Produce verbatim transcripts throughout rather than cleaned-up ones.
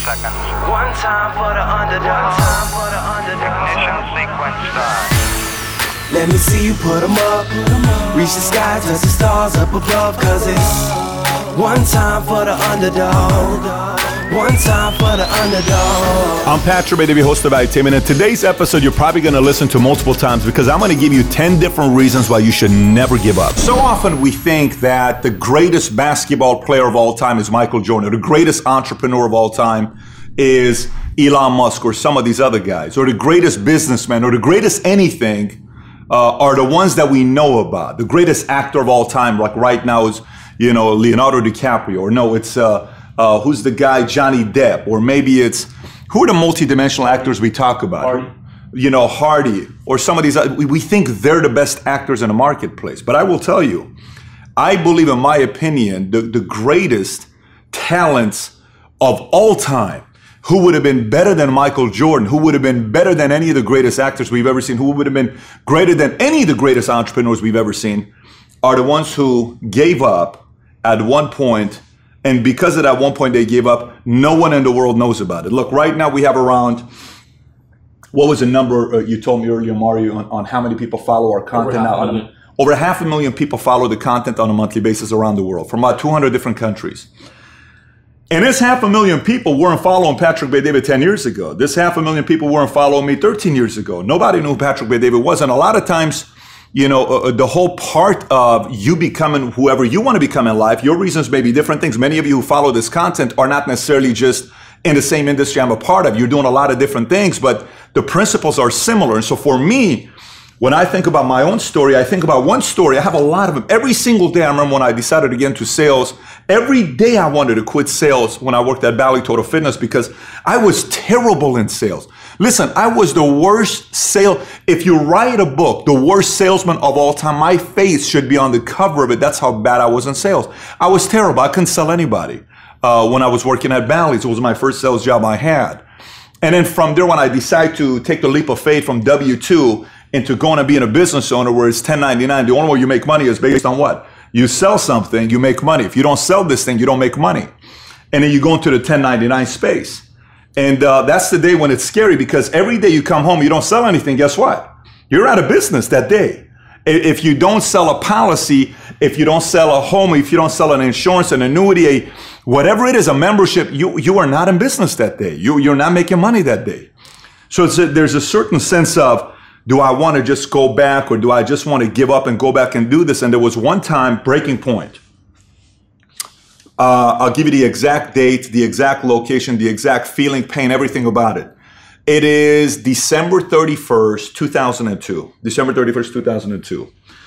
seconds. One time for the underdog. One time for the underdog. Ignition sequence start. Let me see you put 'em up. Reach the sky, touch the stars up above. Cause it's one time for the underdog. One time for the underdog. I'm Patrick Bet-David, host of Valuetainment, and today's episode you're probably going to listen to multiple times because I'm going to give you ten different reasons why you should never give up. So often we think that the greatest basketball player of all time is Michael Jordan, or the greatest entrepreneur of all time is Elon Musk, or some of these other guys, or the greatest businessman, or the greatest anything uh, are the ones that we know about. The greatest actor of all time, like right now, is you know Leonardo DiCaprio, or no, it's uh, Uh, who's the guy, Johnny Depp, or maybe it's, who are the multidimensional actors we talk about? Hardy. You know, Hardy, or some of these, we, we think they're the best actors in the marketplace. But I will tell you, I believe, in my opinion, the, the greatest talents of all time, who would have been better than Michael Jordan, who would have been better than any of the greatest actors we've ever seen, who would have been greater than any of the greatest entrepreneurs we've ever seen, are the ones who gave up at one point. And because of that one point they gave up, no one in the world knows about it. Look, right now we have around, what was the number uh, you told me earlier, Mario, on, on how many people follow our content now? On a, over half a million people follow the content on a monthly basis around the world, from about two hundred different countries. And this half a million people weren't following Patrick Bet-David ten years ago. This half a million people weren't following me thirteen years ago. Nobody knew who Patrick Bet-David was. And a lot of times, you know, uh, the whole part of you becoming whoever you want to become in life, your reasons may be different things. Many of you who follow this content are not necessarily just in the same industry I'm a part of. You're doing a lot of different things, but the principles are similar. And so for me, when I think about my own story, I think about one story. I have a lot of them. Every single day, I remember when I decided to get into sales, every day I wanted to quit sales when I worked at Bally Total Fitness because I was terrible in sales. Listen, I was the worst sale. If you write a book, the worst salesman of all time, my face should be on the cover of it. That's how bad I was in sales. I was terrible. I couldn't sell anybody uh, when I was working at Bally's. It was my first sales job I had. And then from there, when I decided to take the leap of faith from W two into going and being a business owner where it's ten ninety-nine, the only way you make money is based on what? You sell something, you make money. If you don't sell this thing, you don't make money. And then you go into the ten ninety-nine space. And uh, that's the day when it's scary because every day you come home, you don't sell anything. Guess what? You're out of business that day. If you don't sell a policy, if you don't sell a home, if you don't sell an insurance, an annuity, a, whatever it is, a membership, you, you are not in business that day. You, you're not making money that day. So it's a, there's a certain sense of, do I want to just go back or do I just want to give up and go back and do this? And there was one time, breaking point. Uh, I'll give you the exact date, the exact location, the exact feeling, pain, everything about it. It is December thirty-first, two thousand two. December thirty-first, two thousand two.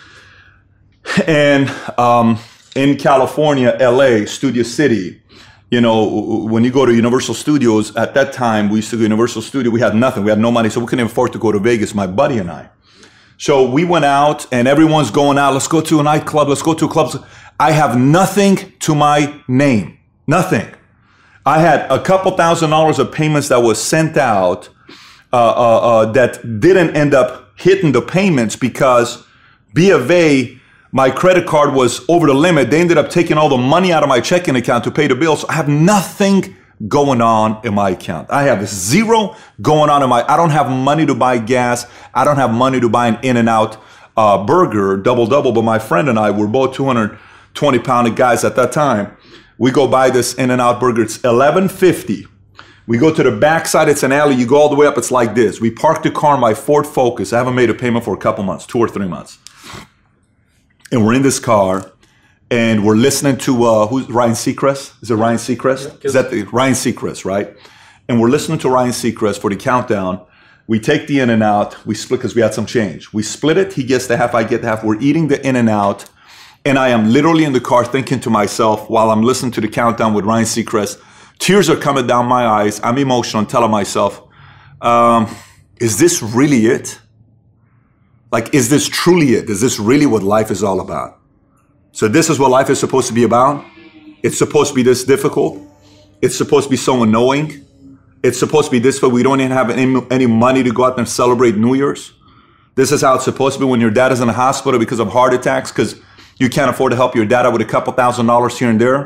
And um, in California, L A, Studio City, you know, when you go to Universal Studios, at that time, we used to go to Universal Studio, we had nothing, we had no money, so we couldn't afford to go to Vegas, my buddy and I. So we went out and everyone's going out, let's go to a nightclub, let's go to a club. I have nothing to my name, nothing. I had a couple thousand dollars of payments that was sent out uh, uh, uh, that didn't end up hitting the payments because B of A, my credit card was over the limit. They ended up taking all the money out of my checking account to pay the bills. I have nothing going on in my account. I have zero going on in my, I don't have money to buy gas. I don't have money to buy an In-N-Out uh, burger, double-double, but my friend and I were both two hundred twenty pound guys at that time. We go buy this In-N-Out burger. It's eleven fifty. We go to the backside. It's an alley. You go all the way up. It's like this. We park the car in my Ford Focus. I haven't made a payment for a couple months, two or three months. And we're in this car and we're listening to, uh, who's Ryan Seacrest? Is it Ryan Seacrest? Yeah, Is that the, Ryan Seacrest, right? And we're listening to Ryan Seacrest for the countdown. We take the In-N-Out. We split because we had some change. We split it. He gets the half. I get the half. We're eating the In-N-Out. And I am literally in the car thinking to myself while I'm listening to the countdown with Ryan Seacrest, tears are coming down my eyes. I'm emotional and telling myself, um, is this really it? Like, is this truly it? Is this really what life is all about? So this is what life is supposed to be about? It's supposed to be this difficult? It's supposed to be so annoying? It's supposed to be this way. We don't even have any, any money to go out and celebrate New Year's? This is how it's supposed to be when your dad is in the hospital because of heart attacks, because you can't afford to help your dad out with a couple thousand dollars here and there.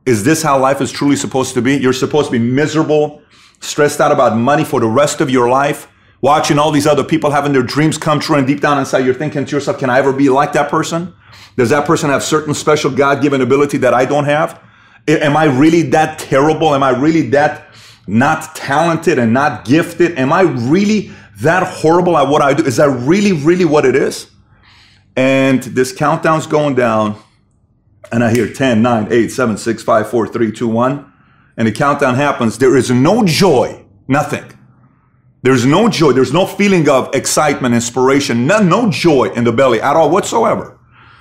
Is this how life is truly supposed to be? You're supposed to be miserable, stressed out about money for the rest of your life, watching all these other people having their dreams come true, and deep down inside you're thinking to yourself, can I ever be like that person? Does that person have certain special God-given ability that I don't have? Am I really that terrible? Am I really that not talented and not gifted? Am I really that horrible at what I do? Is that really, really what it is? And this countdown's going down, and I hear ten, nine, eight, seven, six, five, four, three, two, one, and the countdown happens. There is no joy, nothing. There's no joy. There's no feeling of excitement, inspiration, no, no joy in the belly at all whatsoever.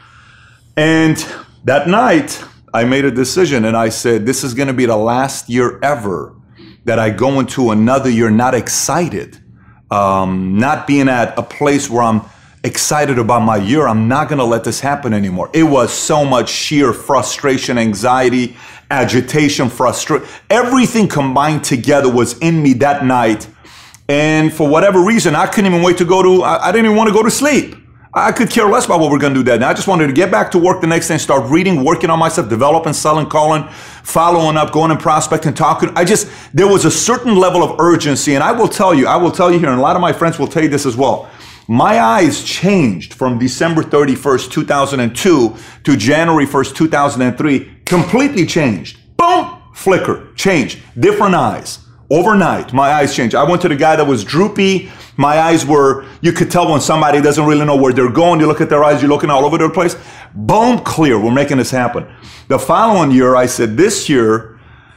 And that night, I made a decision, and I said, this is going to be the last year ever that I go into another year not excited, um, not being at a place where I'm excited about my year. I'm not going to let this happen anymore. It was so much sheer frustration, anxiety, agitation, frustration. Everything combined together was in me that night. And for whatever reason, I couldn't even wait to go to, I, I didn't even want to go to sleep. I could care less about what we're going to do that night. I just wanted to get back to work the next day and start reading, working on myself, developing, selling, calling, following up, going and prospecting, talking. I just, there was a certain level of urgency. And I will tell you, I will tell you here, and a lot of my friends will tell you this as well. My eyes changed from December thirty-first, two thousand two to January first, two thousand three, completely changed. Boom, flicker, change, different eyes. Overnight, my eyes changed. I went to the guy that was droopy. My eyes were, you could tell when somebody doesn't really know where they're going. You look at their eyes, you're looking all over the place. Boom, clear. We're making this happen. The following year, I said, this year,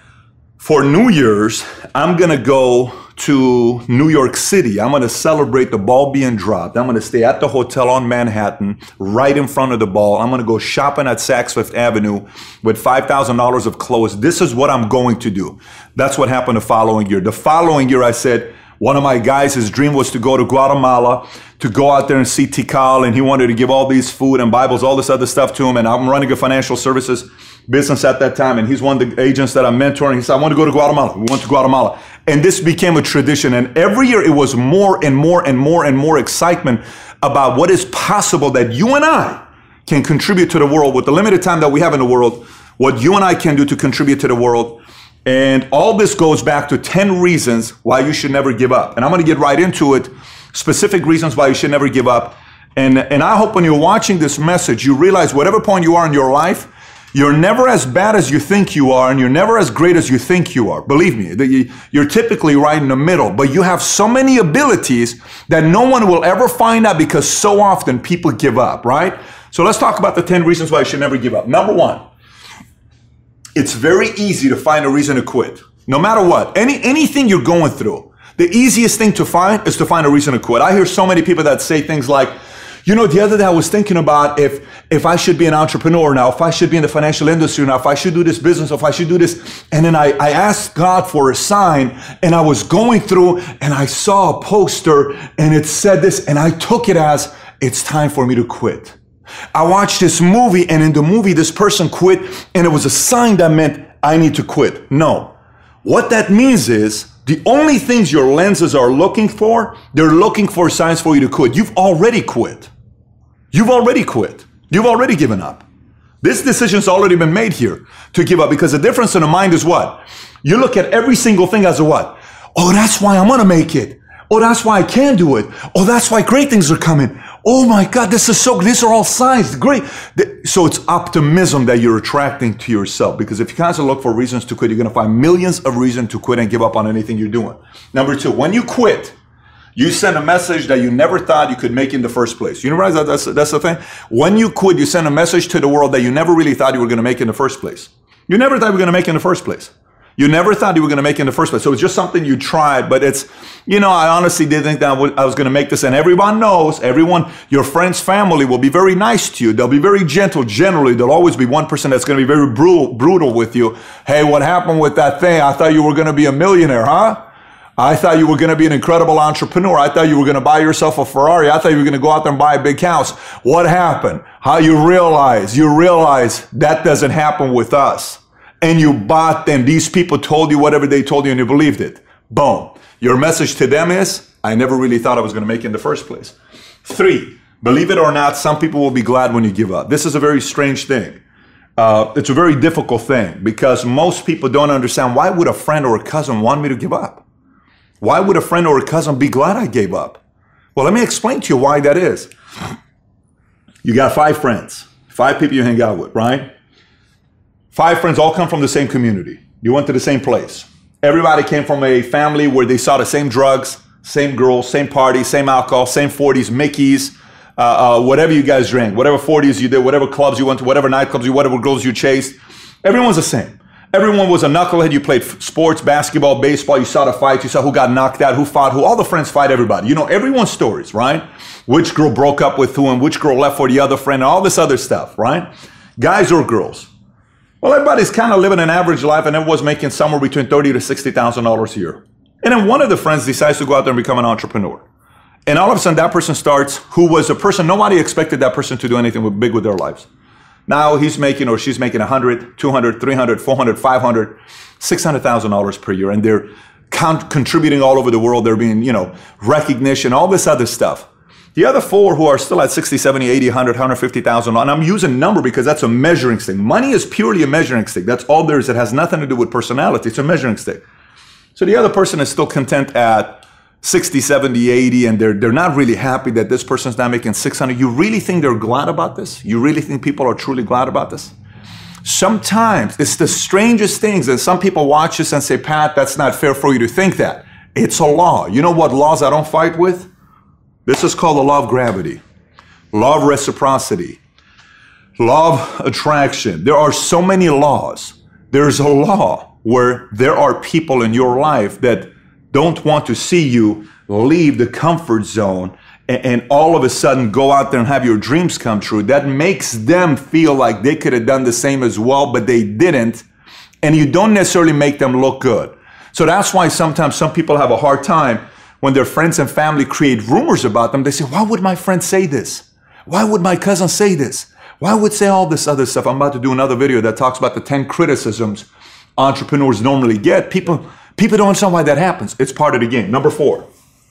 for New Year's, I'm going to go to New York City. I'm going to celebrate the ball being dropped. I'm going to stay at the hotel on Manhattan, right in front of the ball. I'm going to go shopping at Saks Fifth Avenue with five thousand dollars of clothes. This is what I'm going to do. That's what happened the following year. The following year, I said, one of my guys, his dream was to go to Guatemala, to go out there and see Tikal, and he wanted to give all these food and Bibles, all this other stuff to him. And I'm running a financial services business at that time, and he's one of the agents that I'm mentoring. He said, I want to go to Guatemala. We went to Guatemala. And this became a tradition. And every year it was more and more and more and more excitement about what is possible that you and I can contribute to the world with the limited time that we have in the world, what you and I can do to contribute to the world. And all this goes back to ten reasons why you should never give up. And I'm going to get right into it, specific reasons why you should never give up. And, and I hope when you're watching this message, you realize whatever point you are in your life, you're never as bad as you think you are, and you're never as great as you think you are. Believe me, you're typically right in the middle, but you have so many abilities that no one will ever find out because so often people give up, right? So let's talk about the ten reasons why you should never give up. Number one, it's very easy to find a reason to quit. No matter what, any anything you're going through, the easiest thing to find is to find a reason to quit. I hear so many people that say things like, you know, the other day I was thinking about if if I should be an entrepreneur now, if I should be in the financial industry now, if I should do this business, if I should do this. And then I, I asked God for a sign, and I was going through and I saw a poster and it said this, and I took it as it's time for me to quit. I watched this movie, and in the movie this person quit, and it was a sign that meant I need to quit. No. What that means is the only things your lenses are looking for, they're looking for signs for you to quit. You've already quit. You've already quit. You've already given up. This decision's already been made here to give up, because the difference in the mind is what? You look at every single thing as a what? Oh, that's why I'm going to make it. Oh, that's why I can do it. Oh, that's why great things are coming. Oh my God, this is so, these are all signs, great. So it's optimism that you're attracting to yourself, because if you constantly look for reasons to quit, you're going to find millions of reasons to quit and give up on anything you're doing. Number two, when you quit, you send a message that you never thought you could make in the first place. You realize that that's, that's the thing? When you quit, you send a message to the world that you never really thought you were going to make in the first place. You never thought you were going to make in the first place. You never thought you were going to make it in the first place. So it's just something you tried, but it's, you know, I honestly did think that I was going to make this, and everyone knows, everyone, your friends, family will be very nice to you. They'll be very gentle. Generally, there'll always be one person that's going to be very brutal, brutal with you. Hey, what happened with that thing? I thought you were going to be a millionaire, huh? I thought you were going to be an incredible entrepreneur. I thought you were going to buy yourself a Ferrari. I thought you were going to go out there and buy a big house. What happened? How you realize, you realize that doesn't happen with us. And you bought them. These people told you whatever they told you, and you believed it. Boom. Your message to them is, I never really thought I was going to make it in the first place. Three, believe it or not, some people will be glad when you give up. This is a very strange thing. Uh, it's a very difficult thing because most people don't understand, why would a friend or a cousin want me to give up? Why would a friend or a cousin be glad I gave up? Well, let me explain to you why that is. You got five friends, five people you hang out with, right? Five friends all come from the same community. You went to the same place. Everybody came from a family where they saw the same drugs, same girls, same parties, same alcohol, same forties, Mickeys, uh, uh, whatever you guys drank, whatever forties you did, whatever clubs you went to, whatever nightclubs you, whatever girls you chased. Everyone's the same. Everyone was a knucklehead. You played sports, basketball, baseball. You saw the fights. You saw who got knocked out, who fought who. All the friends fight everybody. You know everyone's stories, right? Which girl broke up with who and which girl left for the other friend and all this other stuff, right? Guys or girls. Well, everybody's kind of living an average life and everyone's making somewhere between thirty thousand to sixty thousand dollars a year. And then one of the friends decides to go out there and become an entrepreneur. And all of a sudden that person starts, who was a person, nobody expected that person to do anything big with their lives. Now he's making or she's making one hundred, two hundred, three hundred, four hundred, five hundred, six hundred thousand dollars per year. And they're con- contributing all over the world. They're being, you know, recognition, all this other stuff. The other four who are still at sixty, seventy, eighty, one hundred, one hundred fifty thousand, and I'm using number because that's a measuring stick. Money is purely a measuring stick. That's all there is. It has nothing to do with personality. It's a measuring stick. So the other person is still content at sixty, seventy, eighty, and they're they're not really happy that this person's not making six hundred. You really think they're glad about this? You really think people are truly glad about this? Sometimes it's the strangest things, and some people watch this and say, Pat, that's not fair for you to think that. It's a law. You know what laws I don't fight with? This is called the law of gravity, law of reciprocity, law of attraction. There are so many laws. There's a law where there are people in your life that don't want to see you leave the comfort zone and, and all of a sudden go out there and have your dreams come true. That makes them feel like they could have done the same as well, but they didn't. And you don't necessarily make them look good. So that's why sometimes some people have a hard time when their friends and family create rumors about them. They say, why would my friend say this? Why would my cousin say this? Why would say all this other stuff? I'm about to do another video that talks about the ten criticisms entrepreneurs normally get. People, people don't understand why that happens. It's part of the game. Number four,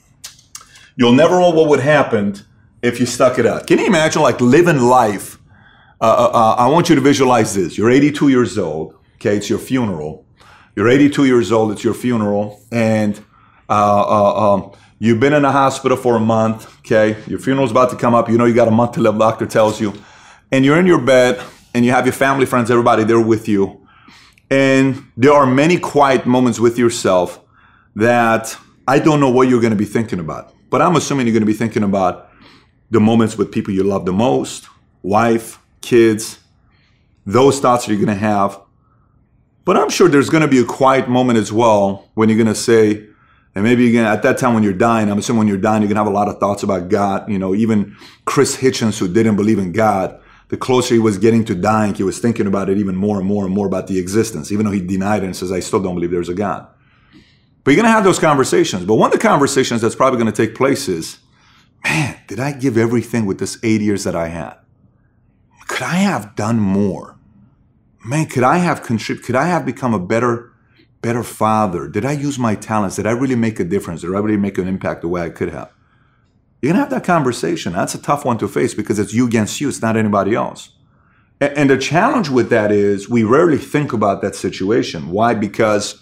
you'll never know what would happen if you stuck it out. Can you imagine like living life? Uh, uh, I want you to visualize this. You're eighty-two years old. Okay, it's your funeral. You're eighty-two years old. It's your funeral. And Uh, uh, um, you've been in the hospital for a month, okay? Your funeral's about to come up. You know you got a month to live, doctor tells you. And you're in your bed, and you have your family, friends, everybody there with you. And there are many quiet moments with yourself that I don't know what you're going to be thinking about. But I'm assuming you're going to be thinking about the moments with people you love the most, wife, kids, those thoughts that you're going to have. But I'm sure there's going to be a quiet moment as well when you're going to say, and maybe you're gonna, at that time when you're dying, I'm assuming when you're dying, you're going to have a lot of thoughts about God. You know, even Chris Hitchens, who didn't believe in God, the closer he was getting to dying, he was thinking about it even more and more and more about the existence, even though he denied it and says, I still don't believe there's a God. But you're going to have those conversations. But one of the conversations that's probably going to take place is, man, did I give everything with this eight years that I had? Could I have done more? Man, could I have contributed? Could I have become a better better father? Did I use my talents? Did I really make a difference? Did I really make an impact the way I could have? You're going to have that conversation. That's a tough one to face because it's you against you. It's not anybody else. And, and the challenge with that is we rarely think about that situation. Why? Because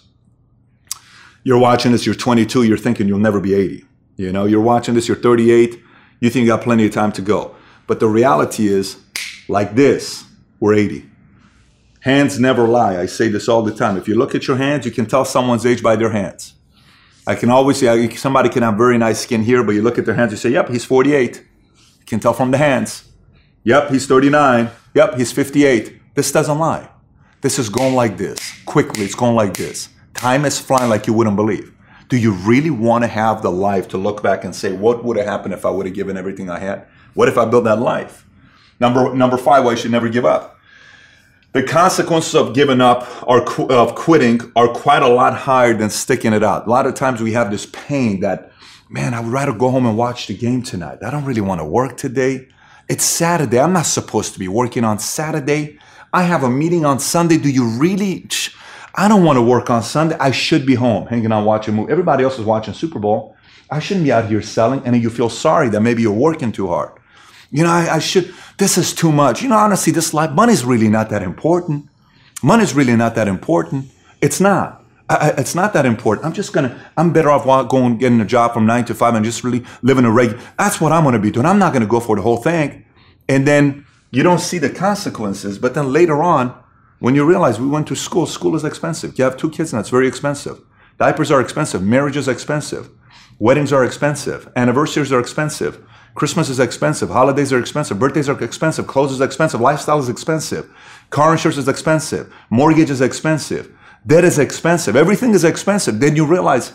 you're watching this, you're twenty-two, you're thinking you'll never be eighty. You know, you're watching this, you're thirty-eight, you think you got plenty of time to go. But the reality is, like this, we're eighty. Hands never lie. I say this all the time. If you look at your hands, you can tell someone's age by their hands. I can always say, somebody can have very nice skin here, but you look at their hands, you say, yep, he's forty-eight. You can tell from the hands. Yep, he's thirty-nine. Yep, he's fifty-eight. This doesn't lie. This is going like this. Quickly, it's going like this. Time is flying like you wouldn't believe. Do you really want to have the life to look back and say, what would have happened if I would have given everything I had? What if I built that life? Number, number five, why you should never give up. The consequences of giving up or qu- of quitting are quite a lot higher than sticking it out. A lot of times we have this pain that, man, I would rather go home and watch the game tonight. I don't really want to work today. It's Saturday. I'm not supposed to be working on Saturday. I have a meeting on Sunday. Do you really? I don't want to work on Sunday. I should be home hanging out watching a movie. Everybody else is watching Super Bowl. I shouldn't be out here selling. And then you feel sorry that maybe you're working too hard. You know, I, I should, this is too much. You know, honestly, this life, money's really not that important. Money's really not that important. It's not. I, I, it's not that important. I'm just going to, I'm better off going, getting a job from nine to five and just really living a regular. That's what I'm going to be doing. I'm not going to go for the whole thing. And then you don't see the consequences. But then later on, when you realize we went to school, school is expensive. You have two kids and it's very expensive. Diapers are expensive. Marriage is expensive. Weddings are expensive. Anniversaries are expensive. Christmas is expensive. Holidays are expensive. Birthdays are expensive. Clothes is expensive. Lifestyle is expensive. Car insurance is expensive. Mortgage is expensive. Debt is expensive. Everything is expensive. Then you realize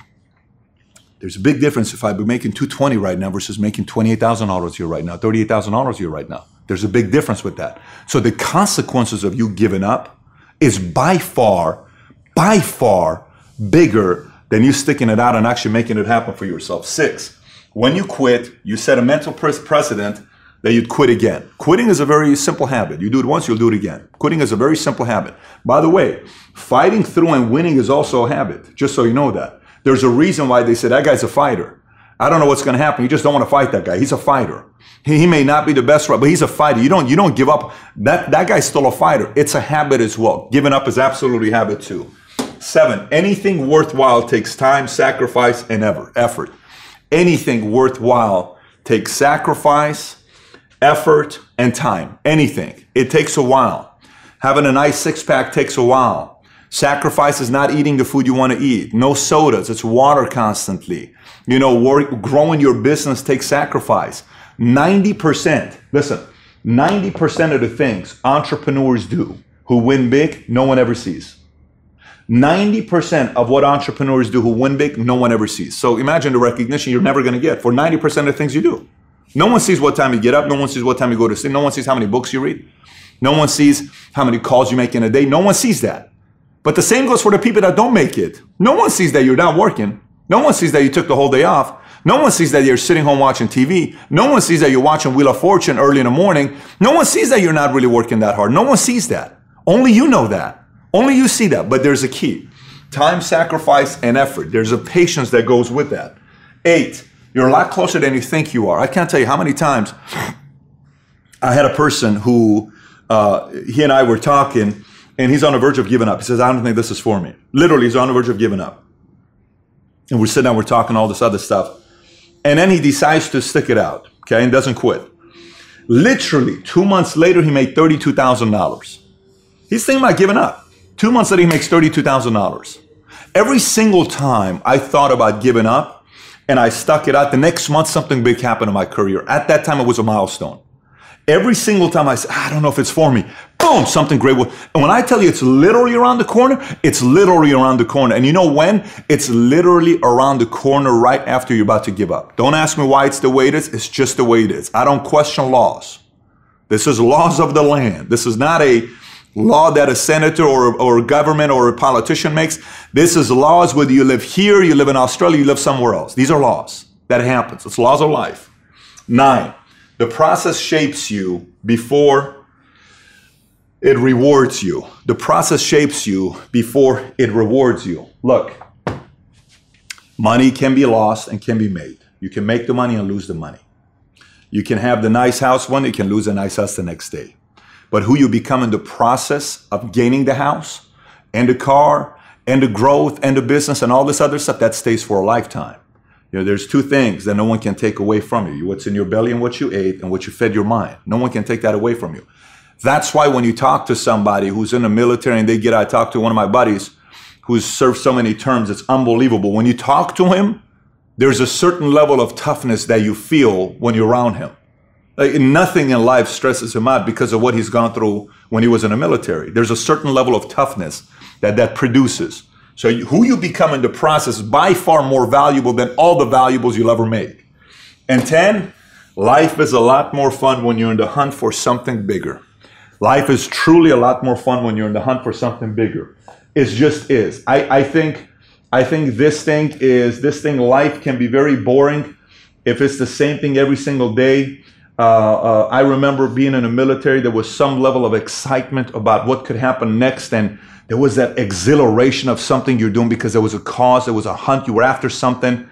there's a big difference if I'd be making two hundred twenty right now versus making twenty-eight thousand dollars a year right now, thirty-eight thousand dollars a year right now. There's a big difference with that. So the consequences of you giving up is by far, by far bigger than you sticking it out and actually making it happen for yourself. Six, when you quit, you set a mental precedent that you'd quit again. Quitting is a very simple habit. You do it once, you'll do it again. Quitting is a very simple habit. By the way, fighting through and winning is also a habit, just so you know that. There's a reason why they say that guy's a fighter. I don't know what's going to happen. You just don't want to fight that guy. He's a fighter. He, he may not be the best, but he's a fighter. You don't, you don't give up. That, that guy's still a fighter. It's a habit as well. Giving up is absolutely a habit too. Seven, anything worthwhile takes time, sacrifice, and ever, effort. Anything worthwhile takes sacrifice, effort, and time. Anything. It takes a while. Having a nice six-pack takes a while. Sacrifice is not eating the food you want to eat. No sodas. It's water constantly. You know, work, growing your business takes sacrifice. ninety percent, listen, ninety percent of the things entrepreneurs do who win big, no one ever sees. ninety percent of what entrepreneurs do who win big, no one ever sees. So imagine the recognition you're never going to get for ninety percent of the things you do. No one sees what time you get up. No one sees what time you go to sleep. No one sees how many books you read. No one sees how many calls you make in a day. No one sees that. But the same goes for the people that don't make it. No one sees that you're not working. No one sees that you took the whole day off. No one sees that you're sitting home watching T V. No one sees that you're watching Wheel of Fortune early in the morning. No one sees that you're not really working that hard. No one sees that. Only you know that. Only you see that. But there's a key. Time, sacrifice, and effort. There's a patience that goes with that. Eight, you're a lot closer than you think you are. I can't tell you how many times I had a person who, uh, he and I were talking, and he's on the verge of giving up. He says, I don't think this is for me. Literally, he's on the verge of giving up. And we're sitting down, we're talking all this other stuff. And then he decides to stick it out, okay, and doesn't quit. Literally, two months later, he made thirty-two thousand dollars. He's thinking about giving up. Two months later, he makes thirty-two thousand dollars. Every single time I thought about giving up and I stuck it out, the next month, something big happened in my career. At that time, it was a milestone. Every single time I said, I don't know if it's for me, boom, something great. Will. And when I tell you it's literally around the corner, it's literally around the corner. And you know when? It's literally around the corner right after you're about to give up. Don't ask me why it's the way it is. It's just the way it is. I don't question laws. This is laws of the land. This is not a law that a senator or, or a government or a politician makes. This is laws whether you live here, you live in Australia, you live somewhere else. These are laws. That happens. It's laws of life. Nine. The process shapes you before it rewards you. The process shapes you before it rewards you. Look, money can be lost and can be made. You can make the money and lose the money. You can have the nice house one, you can lose a nice house the next day. But who you become in the process of gaining the house and the car and the growth and the business and all this other stuff, that stays for a lifetime. You know, there's two things that no one can take away from you. What's in your belly and what you ate and what you fed your mind. No one can take that away from you. That's why when you talk to somebody who's in the military and they get, I talked to one of my buddies who's served so many terms, it's unbelievable. When you talk to him, there's a certain level of toughness that you feel when you're around him. Like, nothing in life stresses him out because of what he's gone through when he was in the military. There's a certain level of toughness that that produces. So you, who you become in the process is by far more valuable than all the valuables you'll ever make. And ten, life is a lot more fun when you're in the hunt for something bigger. Life is truly a lot more fun when you're in the hunt for something bigger. It just is. I, I think I think this thing is, this thing, life can be very boring if it's the same thing every single day. Uh, uh, I remember being in the military, there was some level of excitement about what could happen next, and there was that exhilaration of something you're doing because there was a cause, there was a hunt, you were after something.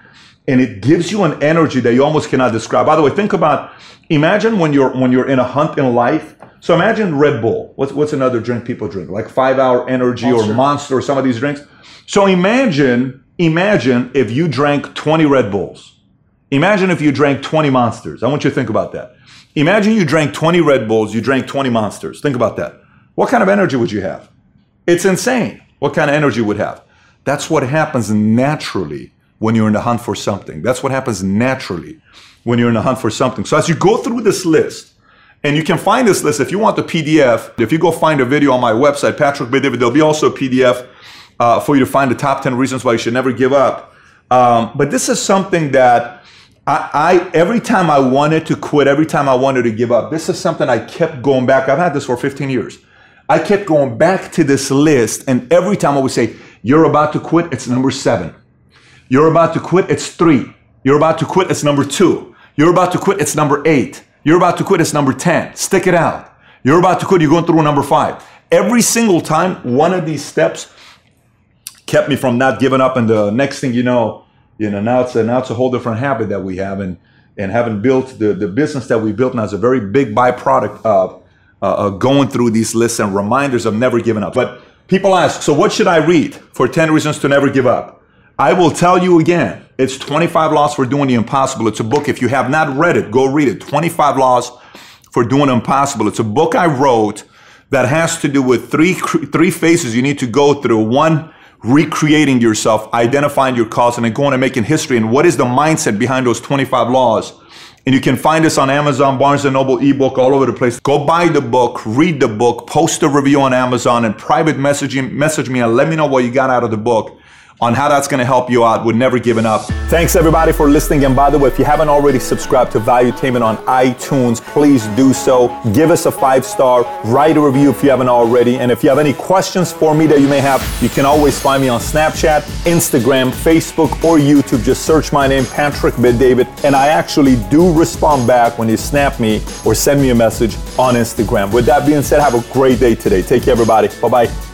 and it gives you an energy that you almost cannot describe. By the way, think about, imagine when you're when you're in a hunt in life. So imagine Red Bull. What's what's another drink people drink? Like Five Hour Energy Monster. or Monster or some of these drinks. So imagine, imagine if you drank twenty Red Bulls. Imagine if you drank twenty Monsters. I want you to think about that. Imagine you drank twenty Red Bulls, you drank twenty Monsters. Think about that. What kind of energy would you have? It's insane. What kind of energy you would have? That's what happens naturally when you're in the hunt for something. That's what happens naturally when you're in the hunt for something. So as you go through this list, and you can find this list if you want the P D F. If you go find a video on my website, Patrick Bet-David, there'll be also a P D F uh, for you to find the top ten reasons why you should never give up. Um, but this is something that I, I, every time I wanted to quit, every time I wanted to give up, this is something I kept going back. I've had this for fifteen years. I kept going back to this list, and every time I would say, you're about to quit, it's number seven. You're about to quit, it's three. You're about to quit, it's number two. You're about to quit, it's number eight. You're about to quit, it's number ten. Stick it out. You're about to quit, you're going through number five. Every single time, one of these steps kept me from not giving up, and the next thing you know, you know, now it's a, now it's a whole different habit that we have, and and having built the, the business that we built now is a very big byproduct of uh, uh, going through these lists and reminders of never giving up. But people ask, so what should I read for ten reasons to never give up? I will tell you again, it's twenty-five Laws for Doing the Impossible. It's a book. If you have not read it, go read it. twenty-five Laws for Doing the Impossible. It's a book I wrote that has to do with three, three phases you need to go through. One, recreating yourself, identifying your cause, and then going and making history. And what is the mindset behind those twenty-five laws? And you can find this on Amazon, Barnes and Noble, ebook, all over the place. Go buy the book, read the book, post a review on Amazon, and private message, message me and let me know what you got out of the book, on how that's going to help you out with never giving up. Thanks everybody for listening. And by the way, if you haven't already subscribed to Valuetainment on iTunes, please do so. Give us a five star, write a review if you haven't already. And if you have any questions for me that you may have, you can always find me on Snapchat, Instagram, Facebook, or YouTube. Just search my name, Patrick Bet-David. And I actually do respond back when you snap me or send me a message on Instagram. With that being said, have a great day today. Take care, everybody. Bye-bye.